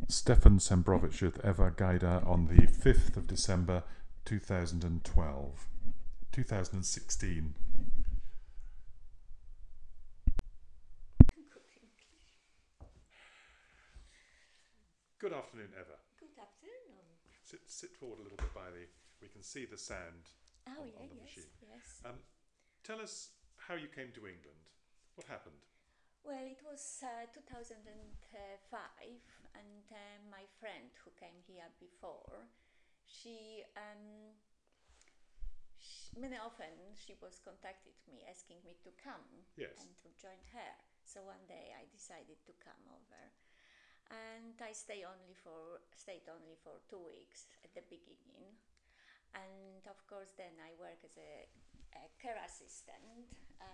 Stefan Sembrovic with Eva Gaida on the 5th of December 2012. 2016. Good afternoon, Eva. Good afternoon. Sit forward a little bit by the. We can see the sound Oh, on yeah, the yes, machine. yes. Tell us how you came to England. What happened? Well, it was 2005, and my friend who came here before, she, many often she was contacted me asking me to come Yes. and to join her. So one day I decided to come over, and I stayed only for 2 weeks at the beginning, and of course then I work as a care assistant.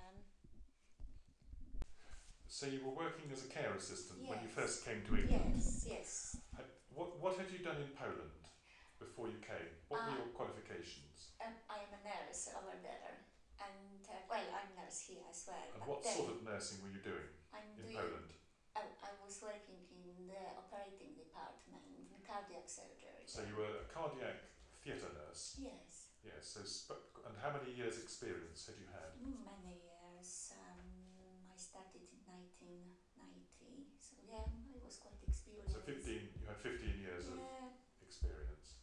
So you were working as a care assistant when you Yes, first came to England. yes, yes. What had you done in Poland before you came? What were Uh, your qualifications? I am a nurse over there, and well, I'm nurse here as well. And But what then sort of nursing were you doing I'm in doing. Poland? I was working in the operating department in cardiac surgery. So There. you were a cardiac theatre nurse. Yes, Yes. And how many years' experience had you had? many years. I started in 1990, so yeah, I was quite So experienced. 15. You had 15 years of Yeah. experience.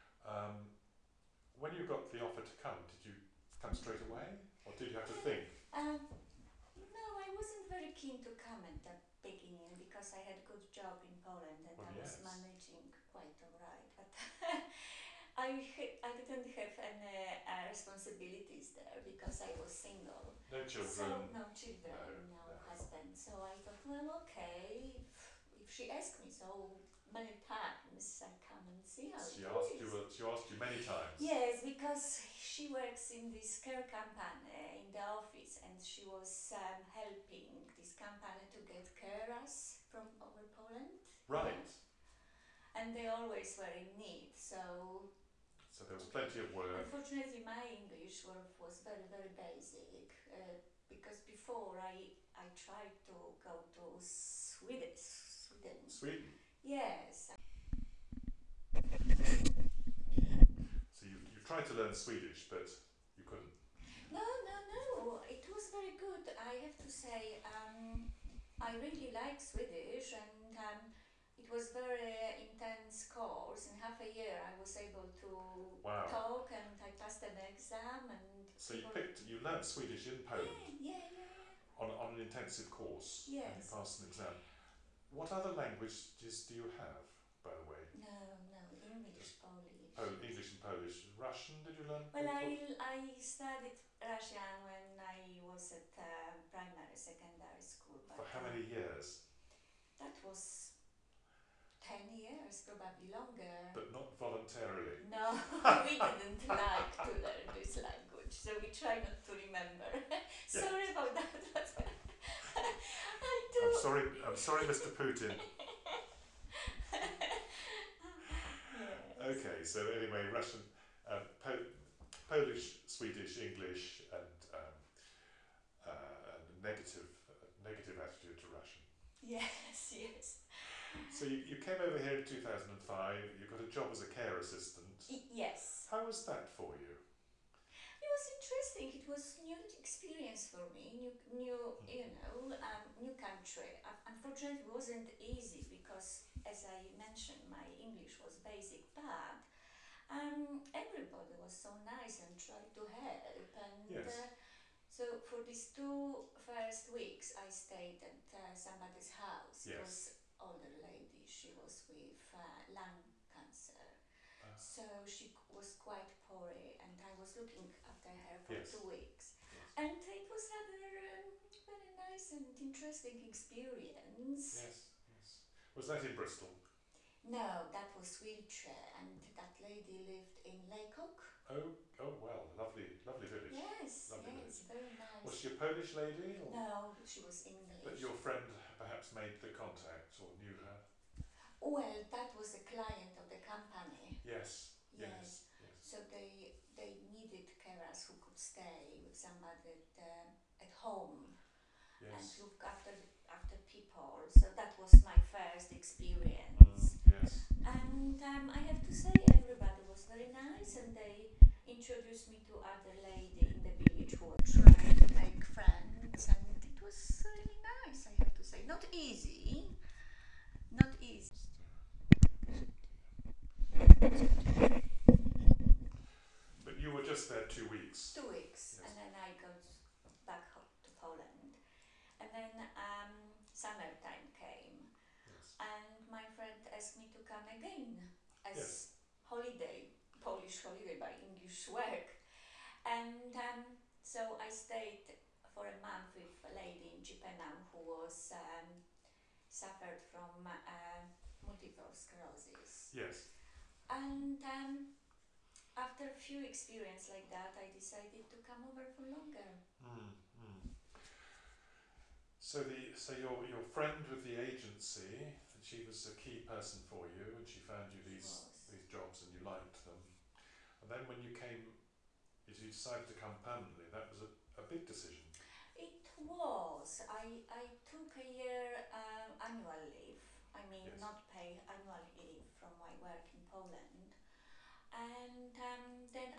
When you got the offer to come, did you come straight away, or did you have to think? Um, no, I wasn't very keen to come at the beginning because I had a good job in Poland and Well, I was yes. managing quite alright. But I didn't have any responsibilities there because I was single. No children. So no children, No, no no. husband. So I thought, well, okay. If she asked me so many times, I come and see how She it asked is. you. She asked you many times. Yes, because she works in this care company in the office, and she was helping this company to get carers from over Poland. Right. Yeah. And they always were in need. So there was plenty of work. unfortunately, my English was very very basic because before I tried to go to Sweden. Sweden. Yes. So you tried to learn Swedish, but you couldn't. No, no, no. It was very good. I have to say, I really like Swedish, and it was very intense course. In half a year, I was able to Wow. talk, and I passed an exam. And So you learnt Swedish in Poland. Yeah, yeah, yeah, yeah. On an intensive course. Yes. And you passed an exam. What other languages do you have, by the way? No, no, English, Polish. English and Polish. Russian, did you learn? Well, I studied Russian when I was at primary, secondary school. But For how many years? That was 10 years, probably longer. But not voluntarily. No, we didn't like to learn this language, so we try not to remember. Sorry about that, but I do. I'm sorry, Mr. Putin. Yes. Okay, so anyway, Russian, Polish, Swedish, English, and negative attitude to Russian. Yes, yes. So you came over here in 2005. You got a job as a care assistant. Yes. How was that for you? It was interesting. It was new experience for me. New country. Unfortunately, it wasn't easy because, as I mentioned, my English was basic, but everybody was so nice and tried to help. And Yes. so for these 2 first weeks, I stayed at somebody's house. Yes. It was older lady. She was with lung cancer. So she was quite poorly, and I was looking after her for Yes. 2 weeks. Yes. And it was rather very nice and interesting experience. Yes. Yes. Was that in Bristol? No, that was Wiltshire, and that lady lived in Lacock. Oh well, lovely village. Yes, Lovely yes, village. very nice. Was she a Polish lady? Or? No, she was English. But your friend perhaps made the contact or knew her? Well, that was a client of the company. Yes. Yes. Yes. So they needed carers who could stay with somebody at home and Yes. look after people. So that was my first experience. I have to say, everybody was very nice, and they introduced me to other lady in the village who were trying to make friends, and it was really nice. I have to say, not easy, not easy. But you were just there 2 weeks. 2 weeks, Yes. and then I got back to Poland, and then summertime came, Yes. and my friend asked me to come again as Yes. holiday, Polish holiday by English work. And so I stayed for a month with a lady in Chippenham who was suffered from multiple sclerosis. Yes. And after a few experiences like that, I decided to come over for longer. So your friend with the agency, she was a key person for you, and she found you these jobs, and you liked them. And then when you came, you decided to come permanently. That was a big decision. It was. I took a year annual leave. I mean, Yes. not paid annual leave from my work in Poland. And then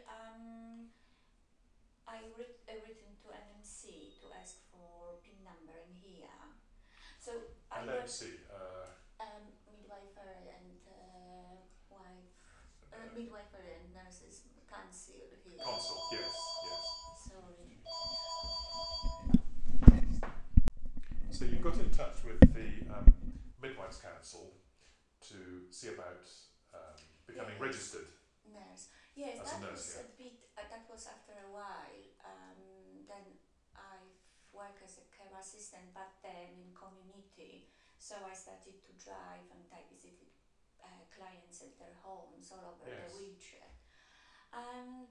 written to NMC to ask for PIN number in here. So I worked NMC. midwifery and midwifery and nurses council here. Consul. Yes. Yes. Sorry. So you got in touch with the Midwives Council to see about becoming Yes. registered. Nurse. Yes, As a that nurse, was yeah. a bit. That was after a while. Then I worked as a care assistant, but then in community. So I started to drive, and I visited clients at their homes all over the Yes. wheelchair. And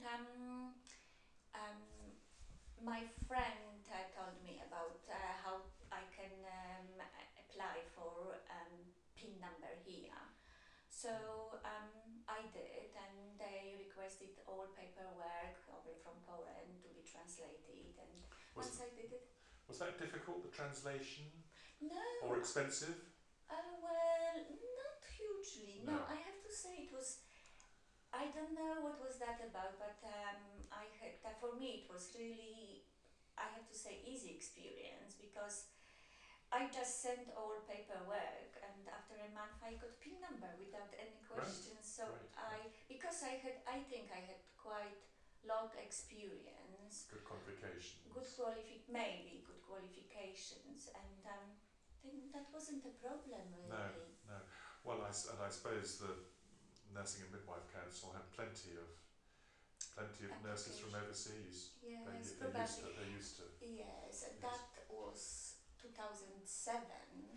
my friend told me about how I can apply for PIN number here. So I did, and they requested all paperwork over from Poland to be translated. And Was once I did it, Was that difficult, the translation? no. Or expensive? Well, not hugely. No, No. I have to say it was. I don't know what was that about, but I had for me it was really. I have to say easy experience because I just sent all paperwork, and after a month I got PIN number without any questions. So Right. because I think I had quite long experience, Good qualifications. maybe good qualifications, and then that wasn't a problem really. No. Well, I suppose the Nursing and Midwife Council had plenty of nurses from overseas. Yes, They're used to. Yes, and Yes. that was 2007.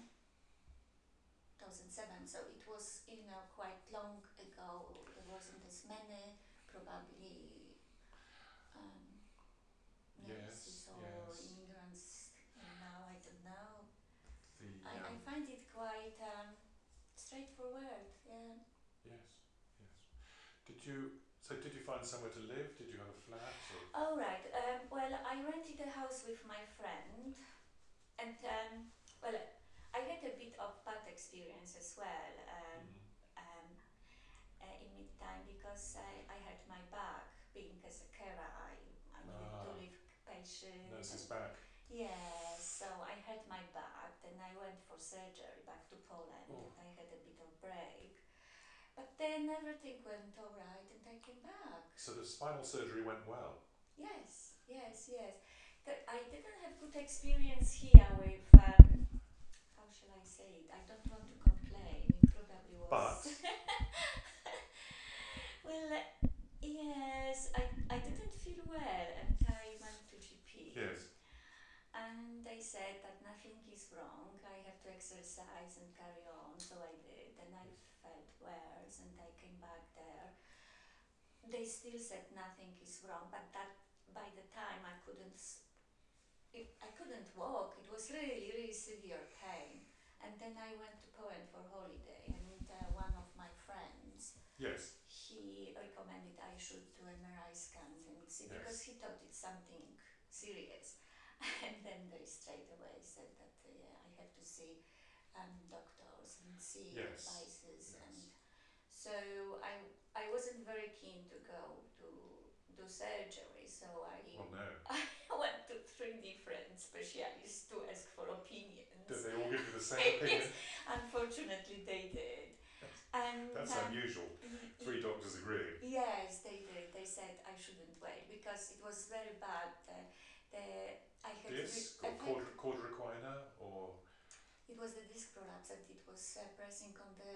So it was quite long ago. There wasn't as many probably nurses Yes, or yes. immigrants now. I don't know. The I find it quite straightforward. Yeah. Yes. Did you find somewhere to live? Did you have a flat? Or? All right. Well, I rented a house with my friend, and I had a bit of bad experience as well in mid-time because I hurt my back being as a carer. I needed to leave patient. Nurse's back. Yes, so I hurt my back. Then I went for surgery back to Poland, and I had a bit of break. But then everything went all right, and I came back. So the spinal surgery went well. Yes. I didn't have good experience here with, how shall I say it? I don't want to complain. It probably was. But well, yes, I didn't feel well, and I went to GP. yes. And they said that nothing is wrong. I have to exercise and carry on. So I did, and I felt worse, and I came back there. They still said nothing is wrong, but that by the time I couldn't walk. It was really, really severe pain. And then I went to Poland for holiday, and one of my friends, Yes. he recommended I should do MRI scans and see because he thought it's something serious. And then they straight away said that I have to see doctors and see advices, and So I wasn't very keen to go to do surgery, so Well, no. I went to 3 different specialists to ask for opinions. Did they all give you the same opinion? Yes, unfortunately they did. And That's unusual. 3 doctors agree. yes, they did. They said I shouldn't wait because it was very bad. I had Disc or quadriquina or? it was the disc prolapse and it was pressing on the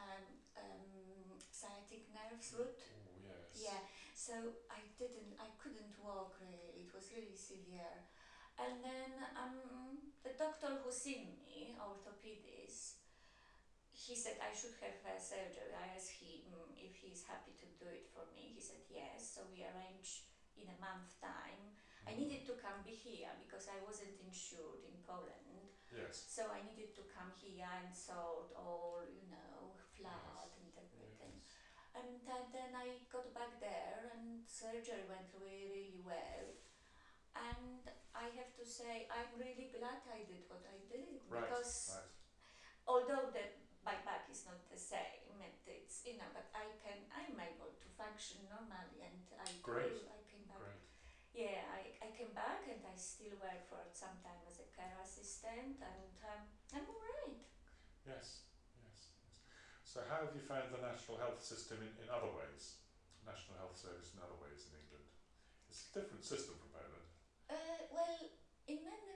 sciatic nerves root. Oh, yes. Yeah, so I couldn't walk really. It was really severe. And then the doctor who seen me, orthopedist, he said I should have surgery. I asked him if he's happy to do it for me. He said yes. So we arranged in a month time. I needed to come here because I wasn't insured in Poland. Yes. So I needed to come here and sort all, flat Yes. and everything. Yes. And then I got back there and surgery went really, really well. And I have to say, I'm really glad I did what I did. Right. Because Right. although my back is not the same, it's, but I'm able to function normally and I Great. came back. Great. Yeah, I came back and I still work for some time as a care assistant and I'm alright. Yes. Yes. So how have you found the national health system in other ways? National Health Service in other ways in England? It's a different system from Poland. Well, in many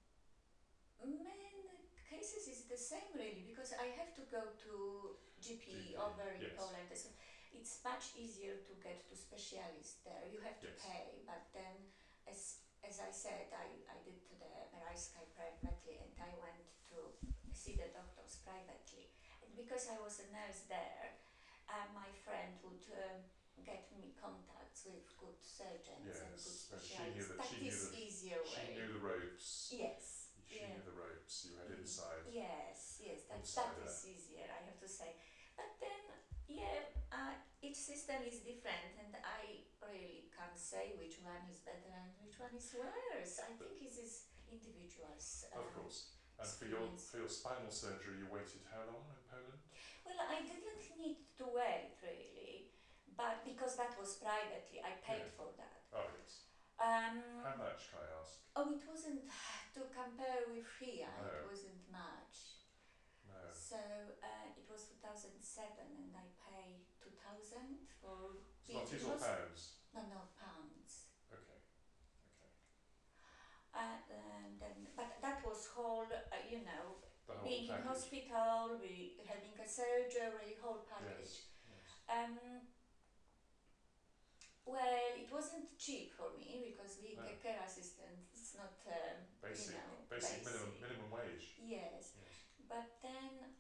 cases it's the same really because I have to go to GP over in yes. Poland. It's much easier to get to specialists there. You have to Yes. pay, but then as I said, I did the MRI privately and I went to see the doctors privately. And because I was a nurse there, my friend would get me contacts with good surgeons and good Yes. And specialists. That is easier way. She knew the ropes. Yes. She knew the ropes. You had inside. Yes, that is easier, I have to say. But then, each system is different, and I really can't say which one is better and which one is worse. I think it is individuals. Of course. And for your spinal surgery, you waited how long in Poland? Well, I didn't need to wait really, but because that was privately, I paid for that. Oh yes. How much, can I ask? Oh, it wasn't to compare with here. No. It wasn't much. No. So it was 2007, and I pay 2,000 for. Zlotys or pounds? No, pounds. Okay. And then, but that was whole, The whole being package. in hospital, having a surgery, whole package. Yes. Well, it wasn't cheap for me because being No. a care assistant, it's not Basic basic. minimum wage. Yes. But then,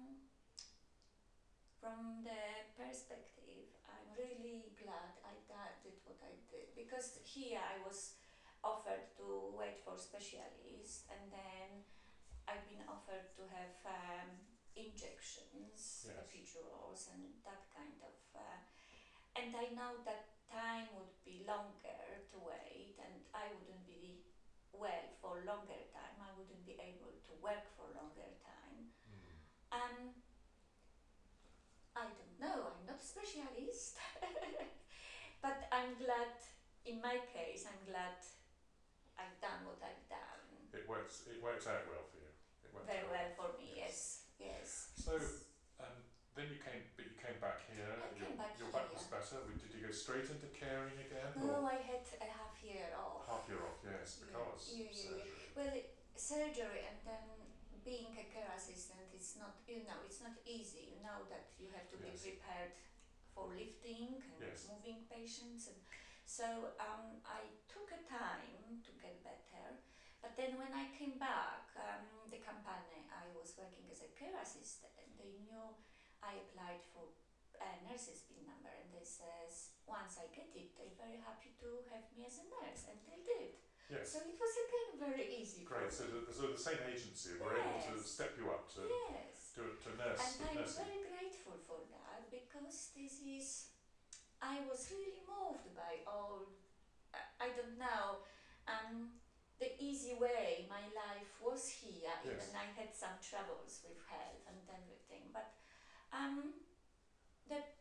from the perspective, I'm really glad I did what I did because here I was offered to wait for specialists and then I've been offered to have injections, Yes. epidurals and that kind of, and I know that time would be longer to wait and I wouldn't be well for longer time, I wouldn't be able to work for longer time. I don't know, I'm not a specialist, but I'm glad, in my case, I'm glad I've done what I've done. It works out well for you. Very well for me, yes. So, then you came back here. I came back your back here. was better. Did you go straight into caring again? No, or I had a half year off. half year off, yes, because surgery. Well, surgery and then being a care assistant, it's not easy. You know that you have to Yes. be prepared for lifting and Yes. moving patients, and so I took a time to get better. But then when I came back, the company I was working as a care assistant, they knew I applied for a nurse's PIN number, and they says once I get it, they're very happy to have me as a nurse, and they did. Yes. So it was again very easy. Great. For me. So the same agency were able to Yes. step you up to Yes. nurse. And I'm nursing. very grateful for that because I was really moved by all, I don't know, the easy way my life was here, Yes. even I had some troubles with health and everything, but the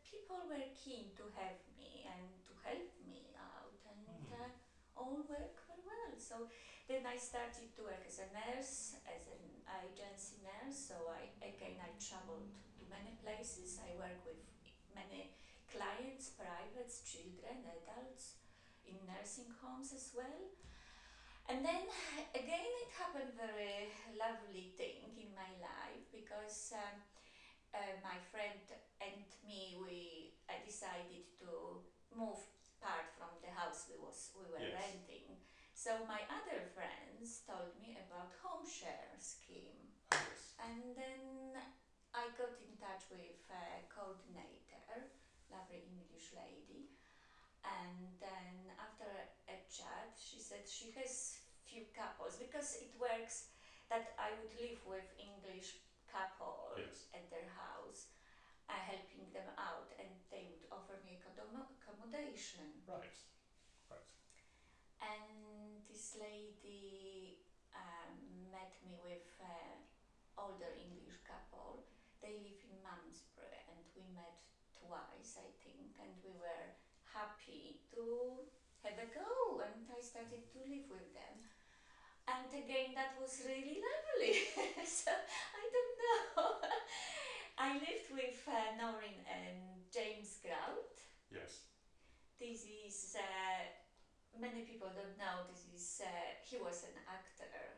keen to have me and to help me out, and all work very well. So then I started to work as a nurse, as an agency nurse. So I traveled to many places. I work with many clients, privates, children, adults, in nursing homes as well. And then again, it happened very lovely thing in my life, because my friend and me, we decided to move part from the house we were Yes. renting. So my other friends told me about home share scheme, Oh, yes. and then I got in touch with a coordinator, lovely English lady, and then after a chat, she said she has few couples, because it works that I would live with English couple Yes. at their house, helping them out, and they would offer me accommodation. Right. Right. And this lady met me with older English couple. They live in Malmesbury, and we met twice, I think, and we were happy to have a go, and I started to live with them. And again, that was really lovely. So I don't know. I lived with Noreen and James Grout. Yes. This is many people don't know. This is he was an actor.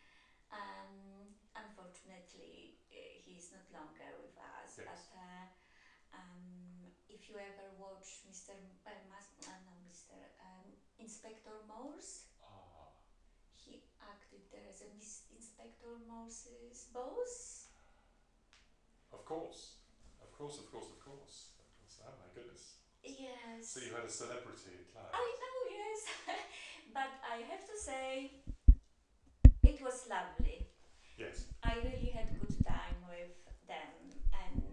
Unfortunately, he is not longer with us. Yes. But if you ever watch Mr. Inspector Morse, he acted there as a Inspector Morse's boss. Of course. Of course, of course, of course. Oh my goodness. Yes. So you had a celebrity client. I know, yes. But I have to say, it was lovely. Yes. I really had good time with them, and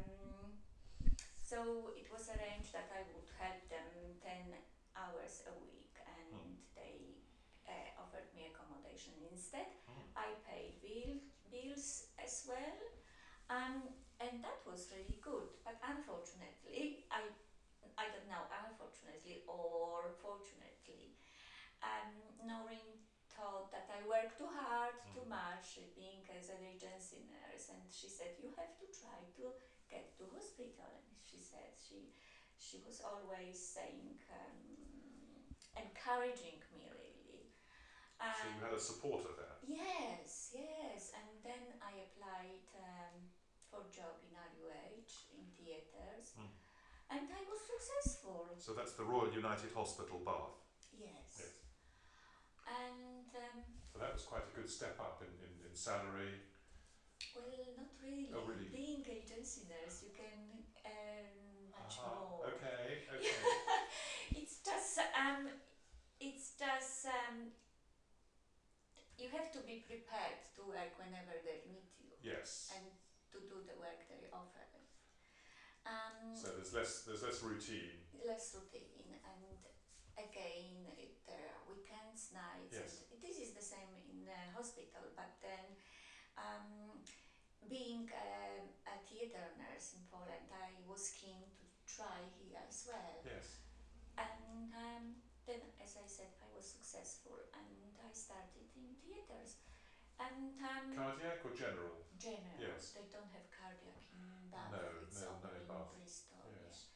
so it was arranged that I would help them 10 hours a week, and they offered me accommodation instead. I paid bills as well, and that was really good. But unfortunately, I don't know, unfortunately or fortunately, Noreen thought that I work too hard, too much, being as an agency nurse, and she said, you have to try to get to hospital. And she said she was always saying, encouraging me really. So you had a supporter there. Yes, and then I applied for a job in RUH in theatres, and I was successful. So that's the Royal United Hospital, Bath. Yes. Yes. And So that was quite a good step up in salary. well, not really. Oh, really? Being agency nurse, you can earn much more. Okay. It's just you have to be prepared to work whenever they need you. Yes. And to do the work they offer. So there's less routine. Less routine, and again, there are weekends, nights. Yes. And this is the same in the hospital, but then being a theatre nurse in Poland, I was keen to try here as well. Yes. And then, as I said, I was successful, and I started in theatres. And Cardiac or general? general. Yes. They don't have cardiac in Bath. No, It's no, only in in Bath. Bristol. Yes.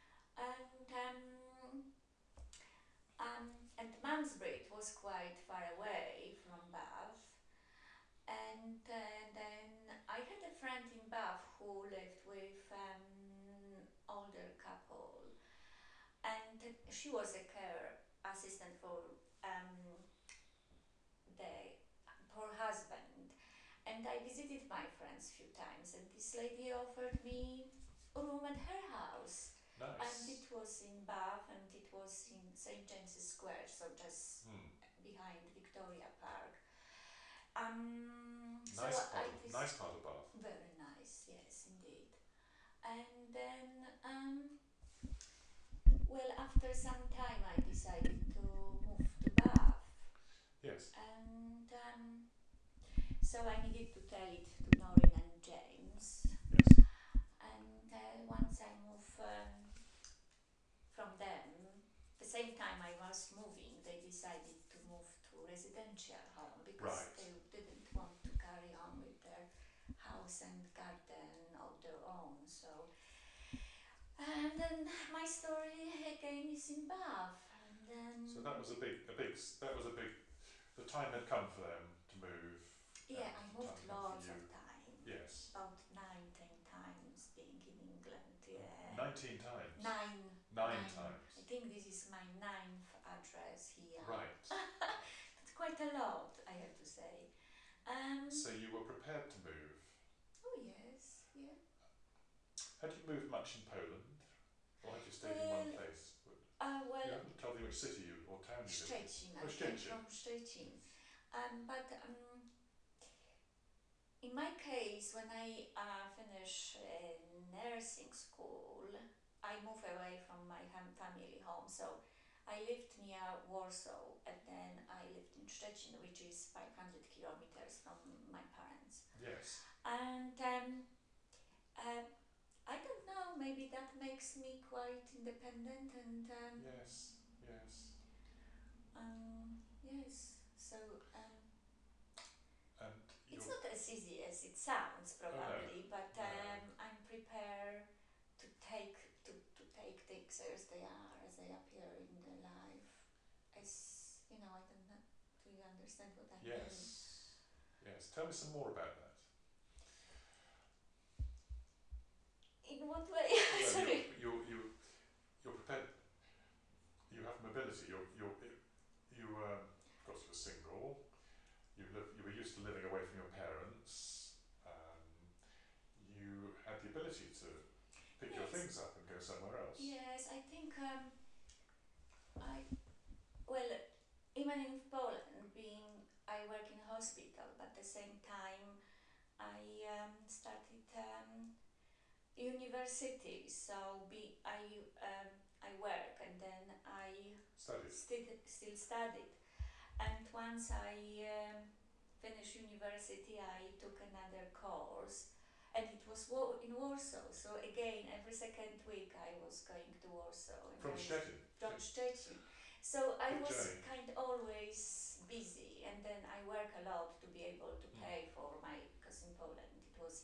And Malmesbury was quite far away from Bath, and then I had a friend in Bath who lived with older couple, and she was a care assistant for her husband, and I visited my friends a few times, and this lady offered me a room at her house. Nice. And it was in Bath, and it was in St. James's Square, so just behind Victoria Park. Nice part of Bath. Very nice, yes, indeed. And then, well, after some time, I decided to move to Bath. Yes. And so I needed to tell it to Noreen and James. Yes. And once I moved same time I was moving, they decided to move to residential home because Right. they didn't want to carry on with their house and garden of their own. So, and then my story again is in Bath, and then So that was a big. The time had come for them to move. yeah, I and moved time had come lots for of you. time, Yes. about 9, 10 times being in England. Yeah, 19 times. nine. Nine times. I think this is my 9th address here. Right. It's quite a lot, I have to say. So you were prepared to move. Oh yes, yeah. Had you moved much in Poland, or had you stayed in one place? Well, You haven't told me which city or town you lived in. Szczecin. Oh, I came Szczecin. from Szczecin. But in my case, when I finish nursing school, I move away from my family home. So I lived near Warsaw, and then I lived in Szczecin, which is 500 kilometers from my parents. Yes. And I don't know, maybe that makes me quite independent and Yes. Yes. yes, so And it's you're, not as easy as it sounds probably, but No. I'm prepared to take things as they are, as they appear in the life. As you know, I don't know. Do you understand what I mean? yes. Yes. Tell me some more about that. In what way? Well, Sorry. you're prepared. You have mobility. You of course you were single. You were used to living away from your parents. You had the ability to pick your Yes. things up and go somewhere else. Yes, I think well, even in Poland, I work in a hospital, but at the same time I started university. So I work and then I Studied. still studied. And once I finished university, I took another course, and it was in Warsaw. So again, every second week I was going to Warsaw. And From Szczecin. From Szczecin. So I Big was journey. kind of always busy, and then I work a lot to be able to pay for because in Poland it was,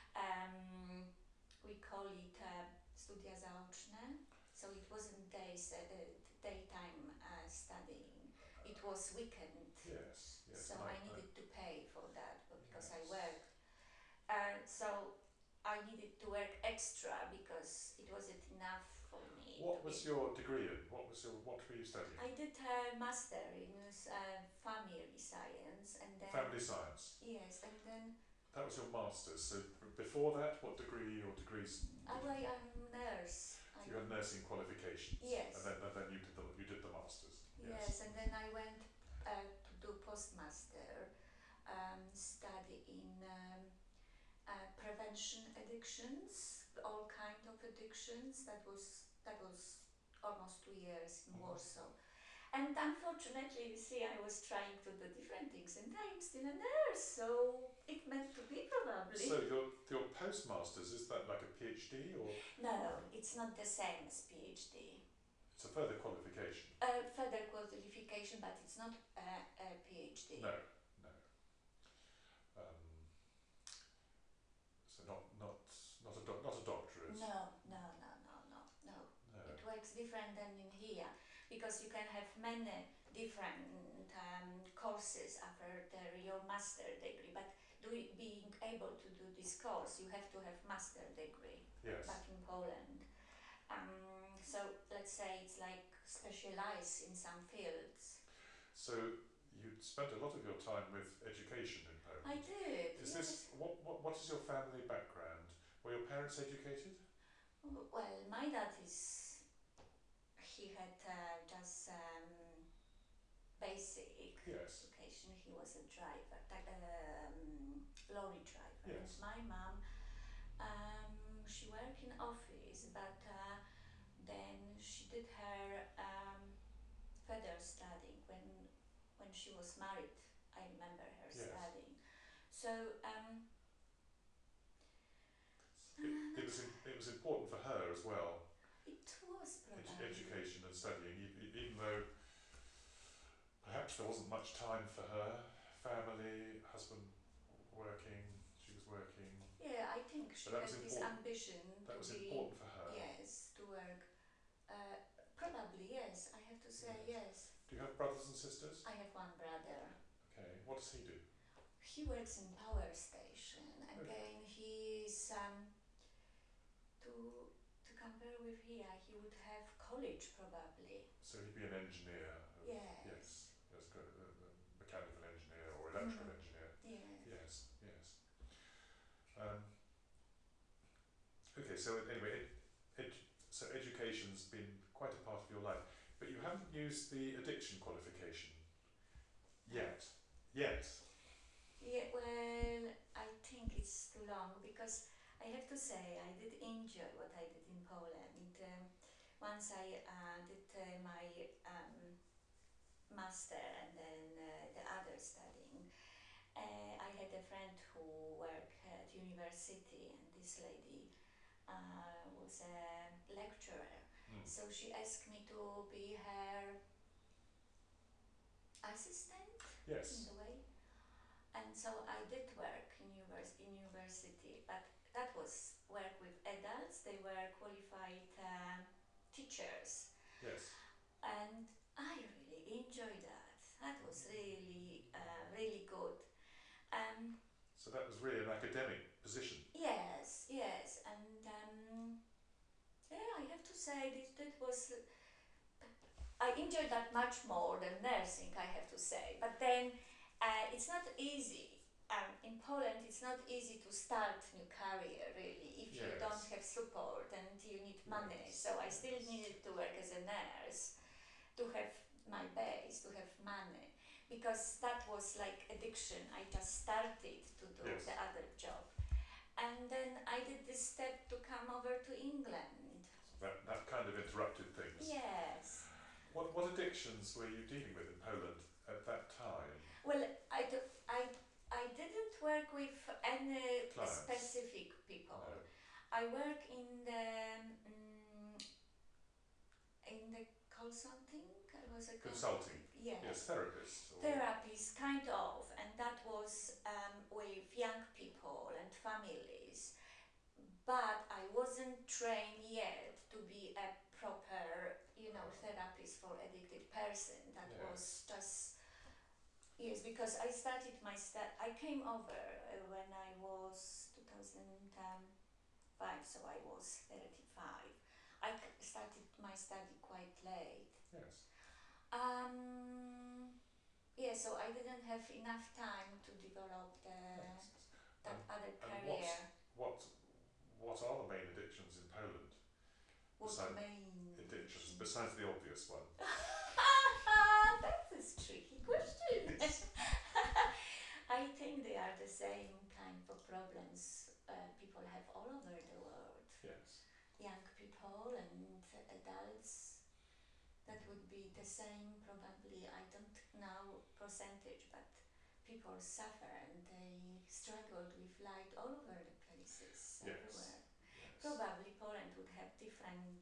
we call it studia zaoczne. So it wasn't daytime studying. It was weekend. Yes. Yes. So I needed to pay for that because I Yes. worked. So I needed to work extra because it wasn't enough for me. What was your degree in? What were you studying? I did a master in family science, and then Family science. yes, and then That was your master's. So before that, what degree or degrees? I am a nurse. So you had nursing qualifications. Yes. And then you did the masters. Yes, and then I went to do postmaster study in prevention addictions, all kind of addictions. That was almost 2 years in Warsaw. And unfortunately, you see, I was trying to do different things, and I'm still a nurse, so it meant to be probably. So your postmasters, is that like a PhD or? No, it's not the same as PhD. It's a further qualification. Further qualification, but it's not a PhD. No. So not a doctorate. No. It works different than in here, because you can have many different courses after your master degree, but being able to do this course, you have to have master degree. Yes. Back in Poland. So let's say it's like specialize in some fields. So you spent a lot of your time with education in Poland. I did. Is yes. this what is your family background? Were your parents educated? Well, my dad he had just basic Yes. education. He was a driver, lorry driver. Yes. And my mom, she worked in office, but then she did her further studying when she was married. I remember her Yes. studying. So It was important for her as well. it was probably Education and studying, even there wasn't much time for her. Family, husband working, she was working. Yeah, I think she But that had was this important. ambition That to was be, important for her. yes, to work. Probably, yes, I have to say yes. Do you have brothers and sisters? I have one brother. Okay. What does he do? He works in power station. Again, he's to compare with here, he would have college probably. So he'd be an engineer. Yes. Yes. Yes. Mechanical engineer or electrical engineer. Yeah. Yes. Yes. Okay. So anyway, so education's been quite a part of your life, but you haven't used the addiction qualification yet. Yet. Yeah, well, I think it's too long because I have to say I did enjoy what I did in Poland. Once I did my master and then the other studying, I had a friend who worked at university, and this lady was a lecturer. So she asked me to be her assistant Yes. in the way. And so I did work in university, but that was work with adults. They were qualified teachers. Yes. And I really enjoyed that. That was really, really good. So that was really an academic position. Yes, yes. And yeah, I have to say that was, I enjoyed that much more than nursing, I have to say. But then it's not easy. In Poland, it's not easy to start new career really if you don't have support and you need money. So I still needed to work as a nurse to have my base, to have money, because that was like addiction. I just started to do the other job, and then I did this step to come over to England. So that kind of interrupted things. Yes. What addictions were you dealing with in Poland at that time? Well, I didn't work with any Clients. specific people. No. I work in the consulting. I was a Consulting. Yes. Yes, therapist. Therapies, kind of, and that was with young people and families. But I wasn't trained yet to be a proper, therapist for addicted person. That was just. Yes, because I started I came over when I was 2005, so I was 35. I started my study quite late. Yes. Yeah, so I didn't have enough time to develop that other career. What are the main addictions in Poland? What main addictions besides the obvious one? That's a tricky question. I think they are the same kind of problems people have all over the world. Yes. Young people and adults, that would be the same probably. I don't know percentage, but people suffer and they struggled with light all over the places, everywhere. Yes. Probably Poland would have different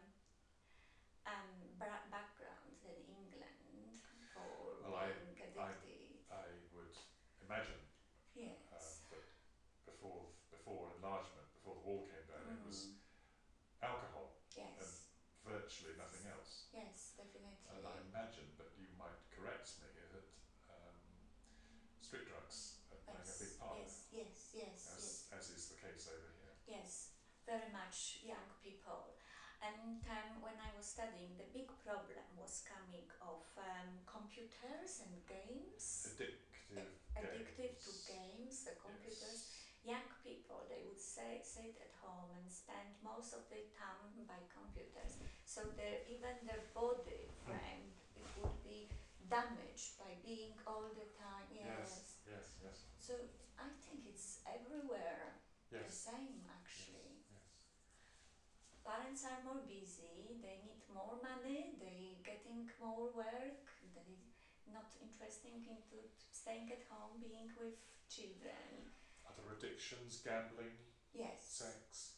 background than England for being addicted. I would imagine Yes. that before enlargement, before the wall came down, it was alcohol and Yes. virtually nothing else. Yes, definitely. And I imagine, but you might correct me, that street drugs are playing a big part, as is the case over here. Yes, very much young people. And when I was studying, the big problem was coming of computers and games. Addictive to games, the computers. Yes. Young people, they would sit at home and spend most of their time by computers. So even their body frame, it would be damaged by being all the time. Yes. So I think it's everywhere the Yes. same actually. Yes. Parents are more busy, they need more money, they getting more work, they not interested into staying at home, being with children. Other addictions, gambling, Yes. sex.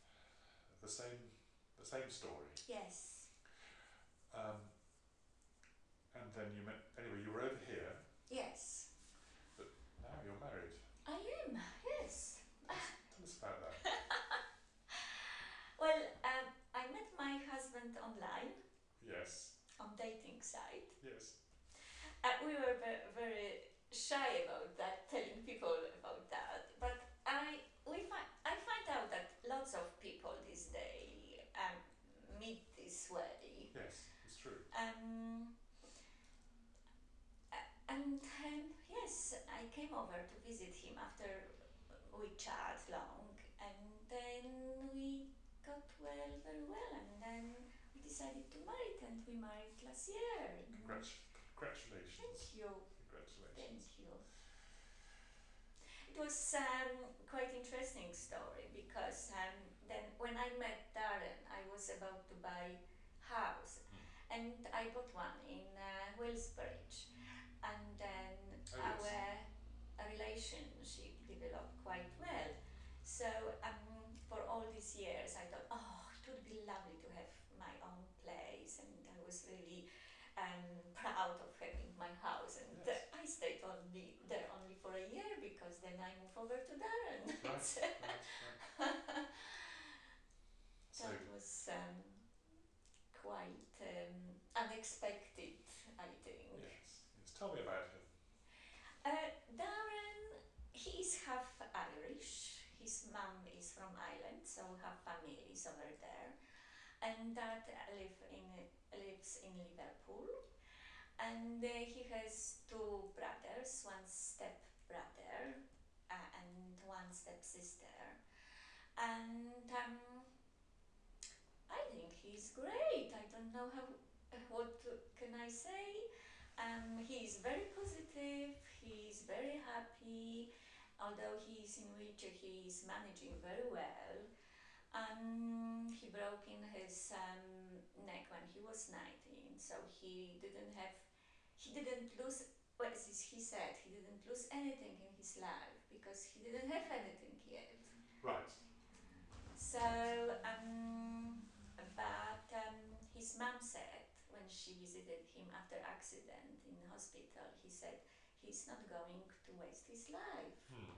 The same story. Yes. and then you met. Anyway, you were over here. Yes. But now you're married. I am, yes. Tell us about that. Well, I met my husband online Yes. on dating site. Yes. We were very shy about that, telling people about that. But I find out that lots of people this day meet this way. Yes, it's true. Yes, I came over to visit him after we chat long, and then we got well, very well, and then we decided to marry, and we married last year. Congratulations. Thank you. Congratulations. Thank you. It was quite interesting story because then when I met Darren, I was about to buy house, and I bought one in Willsbridge, and then our relationship developed quite well. So for all these years, I thought, oh, it would be lovely to have my own place, and I was really proud of having my house, and Yes. I stayed there only for a year because then I moved over to Darren. Right. So That was quite unexpected, I think. yes. Tell me about him. Darren, he is half Irish. His mum is from Ireland, so half family is over there. And Dad lives in Liverpool. And he has two brothers, one step brother and one step sister. And I think he's great. I don't know what can I say. He is very positive. He is very happy. Although he is in wheelchair, he is managing very well. He broke in his neck when he was 19, so he didn't lose. Well, as he said, he didn't lose anything in his life because he didn't have anything yet. Right. So, but his mum said when she visited him after accident in hospital, he said he's not going to waste his life.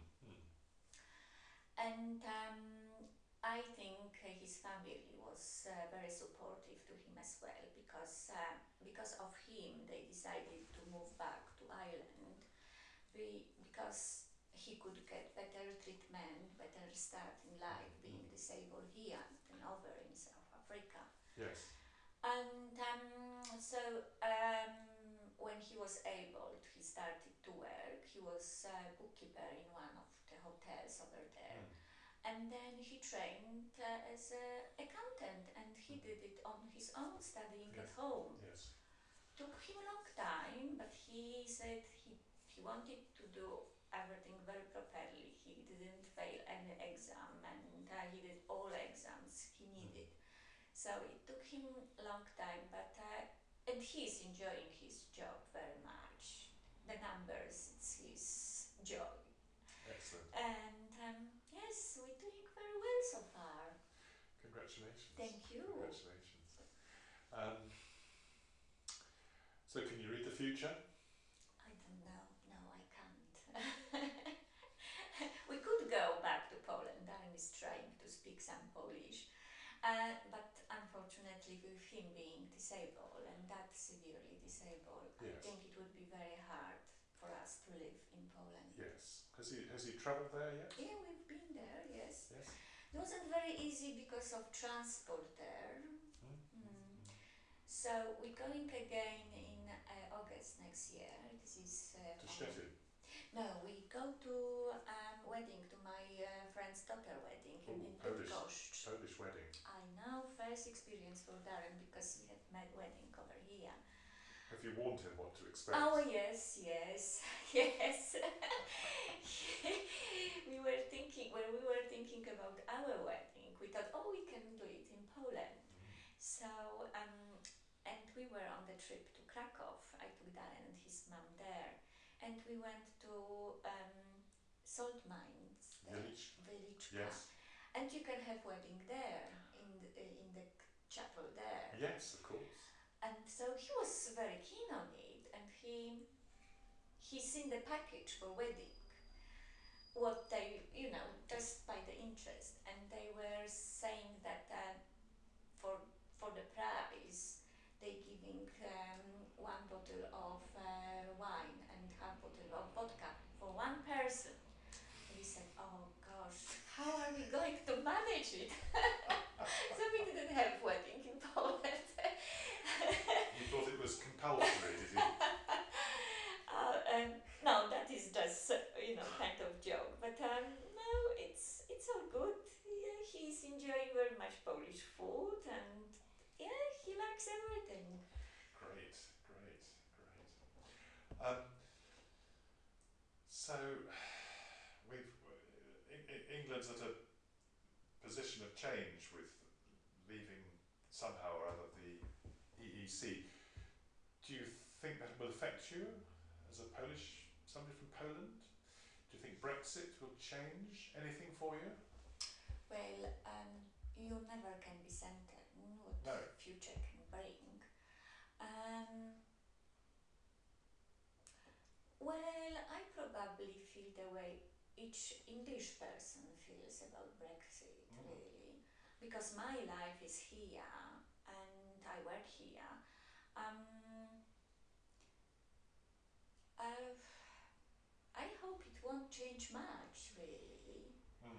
And I think his family was very supportive to him as well because of him they decided to move back to Ireland because he could get better treatment, better start in life being disabled here than over in South Africa. Yes. And when he was able, he started to work. He was a bookkeeper in one of the hotels over there. And then he trained as an accountant, and he did it on his own, studying at home. Yes. Took him a long time, but he said he wanted to do everything very properly. He didn't fail any exam, and he did all exams he needed. So it took him a long time, but and he's enjoying his job very much. The numbers, it's his joy. Excellent. And yes, we're doing very well so far. Congratulations. Thank you. Congratulations. So can you read the future? I don't know. No, I can't. We could go back to Poland. Darren is trying to speak some Polish. But unfortunately, with him being disabled and that severely disabled, Yes. I think it would be very hard for us to live in Poland. Yes. Has he travelled there yet? Yeah, we've been there, yes. Yes. It wasn't very easy because of transport there. So we're going again in August next year. This is To Szczecin? No, we go to wedding, to my friend's daughter wedding in Bydgoszcz. Polish wedding. I know, first experience for Darren because we have met wedding over here. Have you warned him what to expect? Oh yes. Yes. we were thinking about our wedding. We thought, oh, we can do it in Poland. So and we were on the trip to Krakow. I took Darren and his mum there, and we went to salt mines. Village. Yes. And you can have wedding there in the chapel there. Yes, of course. And so he was very keen on it, he seen the package for wedding, what they, just by the interest, and they were saying that for the price they giving one bottle of wine and half bottle of vodka for one person. We said, oh gosh, how are we going to manage it? So we didn't have wedding in Poland. You thought it was compulsory, did you? No, that is just kind of joke. But no, it's all good. Yeah, he's enjoying very much Polish food, and yeah, he likes everything. Great, great, great. So England's at a position of change with leaving somehow or other the EEC. Do you think that will affect you as a somebody from Poland? Do you think Brexit will change anything for you? Well, you never can be certain what No. future can bring. Well, I probably feel the way each English person feels about Brexit, really, because my life is here and I work here. I hope it won't change much, really.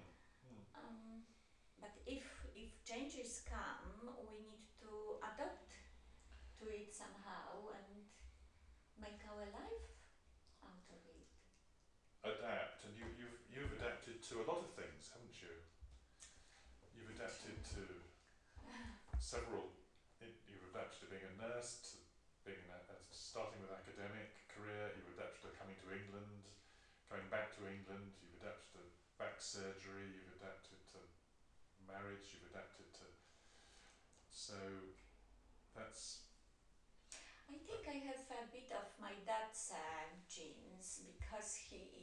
But if changes come, we need to adapt to it somehow and make our life out of it. Adapt, and you've adapted to a lot of things, haven't you? You've adapted to several. You've adapted to being a nurse, to being starting with academic career. You've adapted to coming to England, going back to England. You've adapted to back surgery. You've adapted to marriage. You've adapted to. So that's. I think I have a bit of my dad's genes, because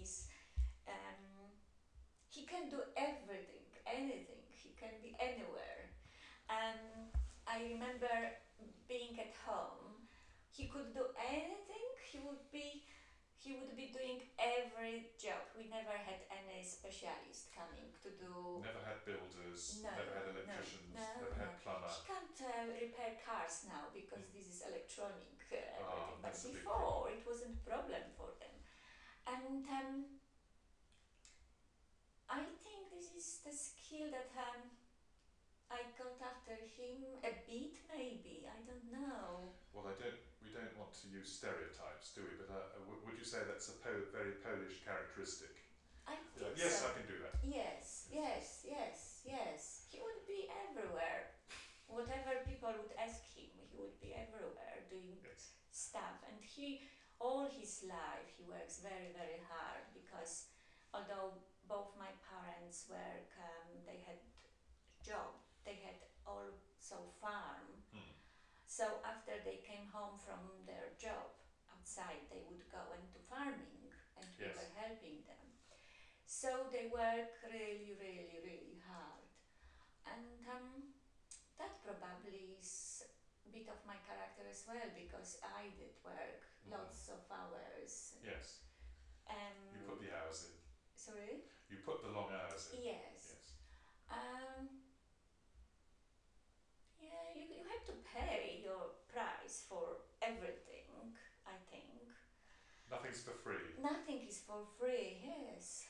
he can do everything, anything. He can be anywhere. I remember being at home. He could do anything. He would be doing every job. We never had any specialist coming to do. Never had builders. No, never had electricians. no, never had plumber. He can't repair cars now because this is electronic everything. But That's a big before it wasn't a problem for them. And I think this is the skill that I got after him a bit, maybe. I don't know. Well, we don't want to use stereotypes, do we? But would you say that's a very Polish characteristic? I think yes, so. I can do that. Yes. He would be everywhere. Whatever people would ask him, he would be everywhere doing stuff. And all his life, he works very, very hard, because although both my parents work, they had job, they had also farm. So after they came home from their job outside, they would go into farming, and we were helping them. So they work really, really, really hard. And that probably is a bit of my character as well, because I did work lots of hours. Yes. You put the hours in. Sorry? You put the long hours in. Yes. You have to pay your price for everything, I think. Nothing's for free. Nothing is for free, yes.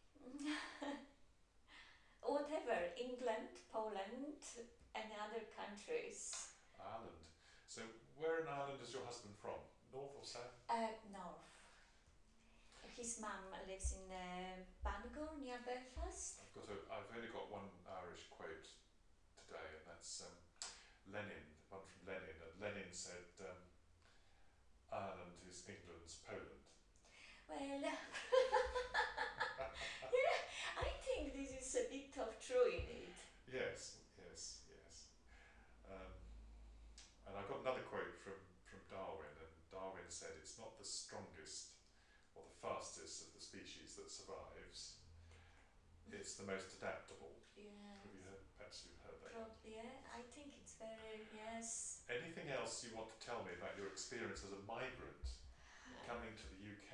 Whatever, England, Poland, and other countries. Ireland. So where in Ireland is your husband from? North or south? North. His mum lives in Bangor, near Belfast. I've only got one Irish quote today, and that's Lenin, one from Lenin. And Lenin said, Ireland is England's Poland. Well, yeah, I think this is a bit of true in it. Yes. And I've got another quote from Darwin, and Darwin said it's not the strongest or the fastest of the species that survives, it's the most adaptable. Yeah. Perhaps you've heard that. Probably, yeah. I think it's very, yes. Anything else you want to tell me about your experience as a migrant in coming to the UK?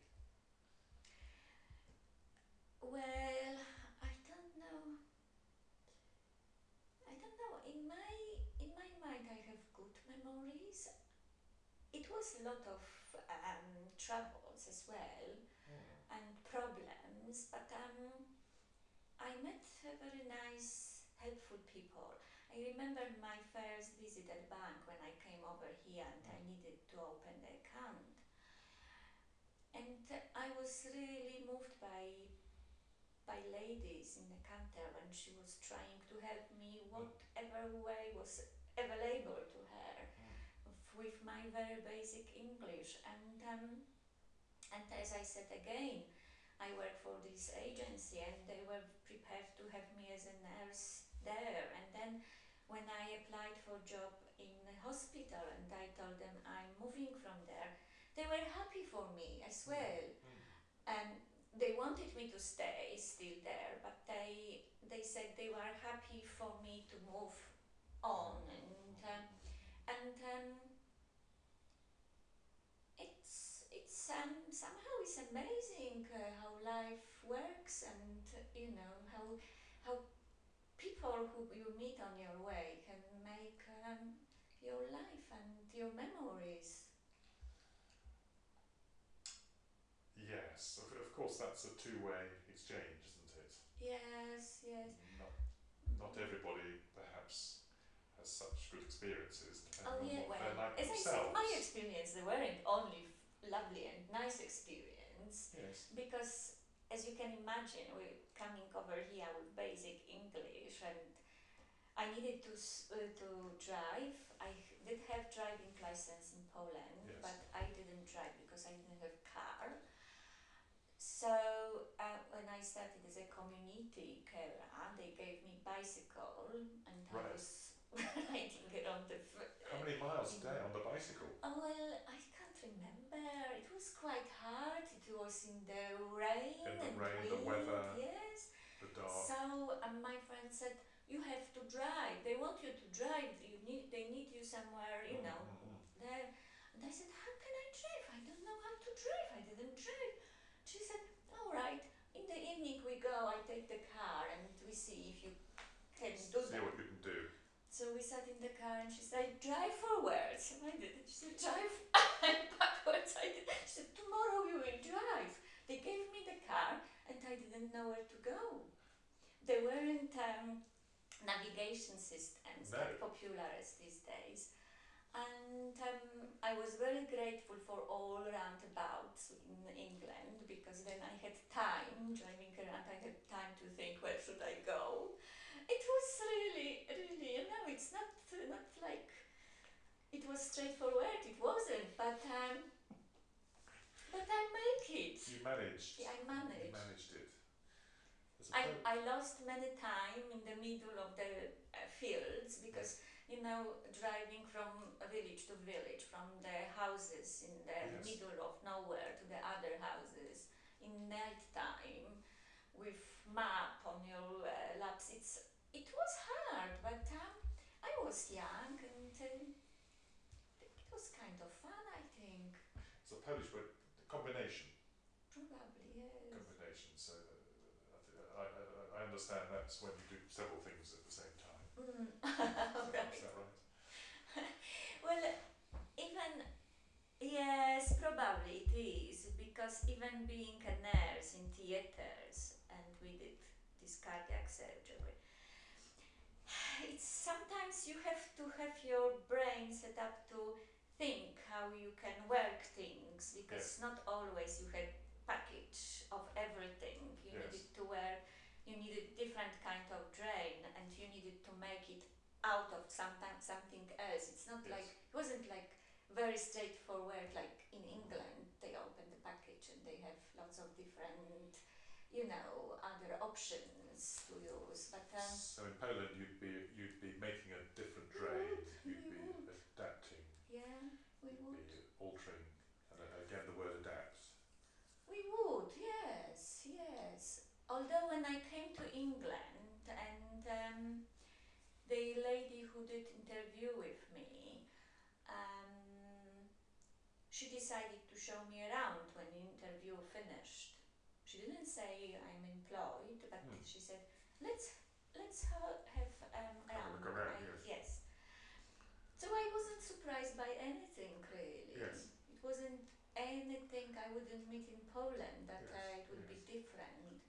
Well, I don't know. I don't know. In my mind, I have good memories. It was a lot of troubles as well and problems, but I met very nice, helpful people. I remember my first visit at bank when I came over here and I needed to open the account. And I was really moved by ladies in the counter when she was trying to help me whatever way was available to her with my very basic English. And as I said again, I work for this agency and they were prepared to have me as a nurse there. And then when I applied for a job in a hospital and I told them I'm moving from there, they were happy for me as well. And they wanted me to stay still there, but they said they were happy for me to move on. And it's somehow it's amazing how life works, and how people who you meet on your way can make your life and your memories. Yes, of course that's a two-way exchange, isn't it? Yes, yes. Not everybody perhaps has such good experiences, depending on what Well, they're like as themselves. I said, my experience, they weren't only lovely and nice experience. Yes. Because, as you can imagine, we're coming over here with basic English, and I needed to drive. I did have driving license in Poland, Yes. but I didn't drive because I didn't have car. So when I started as a community carer, they gave me bicycle, and I was riding around the. How many miles a day on the bicycle? Oh well, I can't remember. It was quite hard. It was in the rain. In the rain, wind, the weather. Yes. The dark. So my friend said, "You have to drive. They want you to drive. They need you somewhere, there." And I said, "How can I drive? I don't know how to drive. I didn't drive." She said, "All right. In the evening we go. I take the car and we see if you can do that." See what you can do. So we sat in the car and she said, "Drive forwards." And I did it. She said, "Drive backwards." I did. She said, "Tomorrow you will drive." They gave me the car and I didn't know where to go. There weren't navigation systems that popular as these days. And I was very grateful for all roundabouts in England, because then I had time, driving around, I had time to think, where should I go? It was really, really, it's not like it was straightforward, it wasn't, but I make it. You managed. Yeah, I managed. You managed it. I lost many time in the middle of the fields, because driving from village to village, from the houses in the middle of nowhere to the other houses in night time with map on your laps, it was hard, but I was young and it was kind of fun, I think. It's a Polish word, combination. Probably, yes. Combination. So I understand that's when you do several things at the same time. Right. Is that right? Well, yes, probably it is, because even being a nurse in theatres, and we did this cardiac surgery, it's sometimes you have to have your brain set up to think how you can work things, because not always you had package of everything. You needed to wear, you needed different kind of drain, and you needed to make it out of something else. It's not like, it wasn't like very straightforward like in England. They open the package and they have lots of different, other options to use. But so in Poland you'd be making a different drain. You'd be adapting. Yeah, we would. Be altering, and again the word adapt. We would, yes. Although when I came to England, and the lady who did interview with me, she decided to show me around when the interview finished. She didn't say I'm employed, but she said, let's have Have a look around, yes. So I wasn't surprised by anything really. Yes. It wasn't anything I wouldn't meet in Poland, that Yes, it would be yes. different.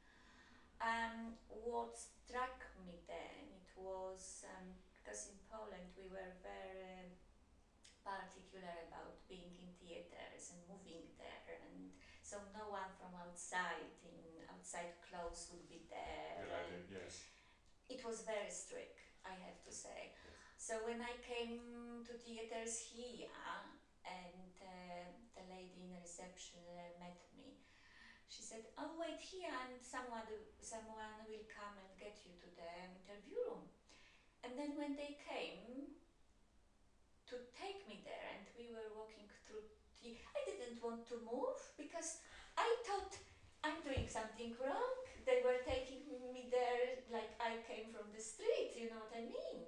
What struck me then, it was because in Poland we were very particular about being in theatres and moving there, and so no one from outside in outside clothes would be there. Good idea, yes. It was very strict, I have to say. Yes. So when I came to theatres here, and the lady in reception met me, she said, "Oh, wait here, and someone will come and get you to the interview room." And then when they came to take me there, and we were walking through I didn't want to move because I thought I'm doing something wrong. They were taking me there like I came from the street, you know what I mean?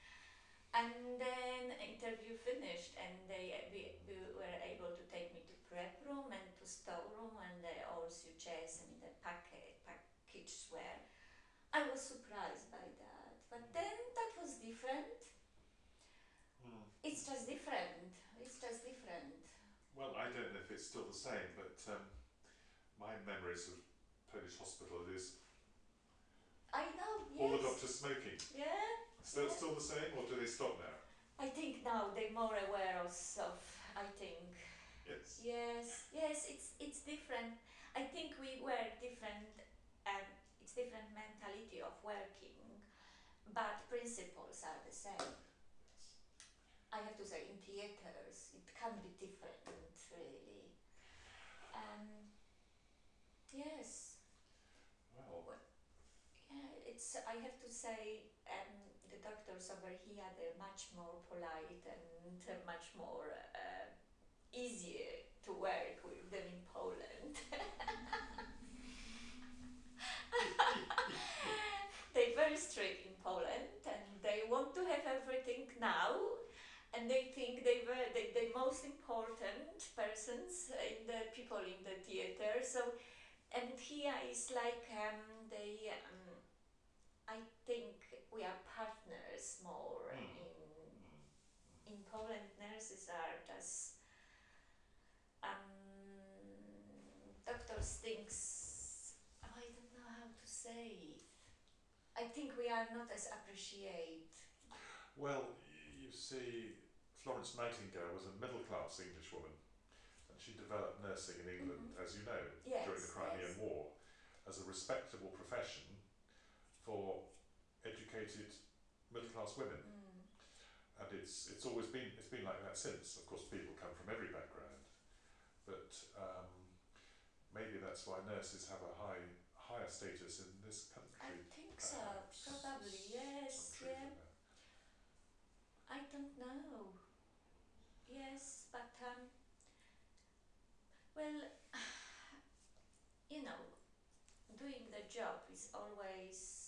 And then interview finished, and we were able to take me to prep room and to storeroom, and all suitcases and the package were. I was surprised by that, but then that was different. It's just different. It's just different. Well, I don't know if it's still the same, but my memories of Polish hospital is I know, yes. all the doctors smoking. Yeah. Still the same, or do they stop now? I think now they're more aware of, I think. Yes. Yes, it's different. I think we were different, it's different mentality of working, but principles are the same. Yes. I have to say, in theatres, it can be different, really. Yes. Well. Yeah, it's. I have to say, the doctors over here, they're much more polite and much more easier to work with than in Poland. They're very strict in Poland, and they want to have everything now, and they think they're the most important persons in the people in the theater. So, and here is like I think we are partners more. In Poland, nurses are just doctors thinks, I don't know how to say it. I think we are not as appreciated. Well, you see, Florence Nightingale was a middle-class English woman, and she developed nursing in England, as you know, during the Crimean War, as a respectable profession for educated middle-class women. And it's always been like that since. Of course, people come from every background, but maybe that's why nurses have a higher status in this country. I think perhaps. so, probably, yes. Yeah. I don't know. Yes, but well, you know, doing the job is always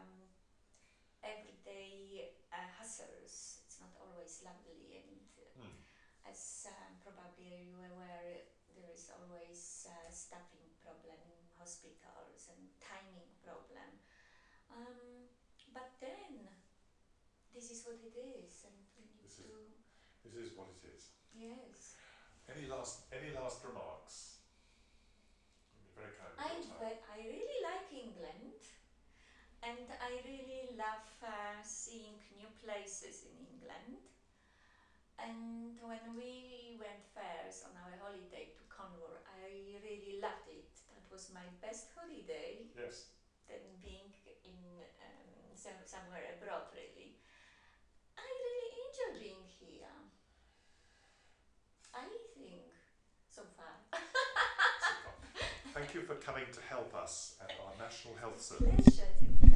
everyday hassles. It's not always lovely, and as probably you are aware, there is always staffing problem in hospitals and timing problem. But then this is what it is, and we need This is what it is. Yes. Any last remarks? You've been very kind of your time. I really like England, and I really love seeing new places in England. And when we went first on our holiday to Cornwall, I really loved it. That was my best holiday. Yes. Than being in somewhere abroad, really. I really enjoy being here. I think, so far. Thank you for coming to help us at our National Health Service. Pleasure.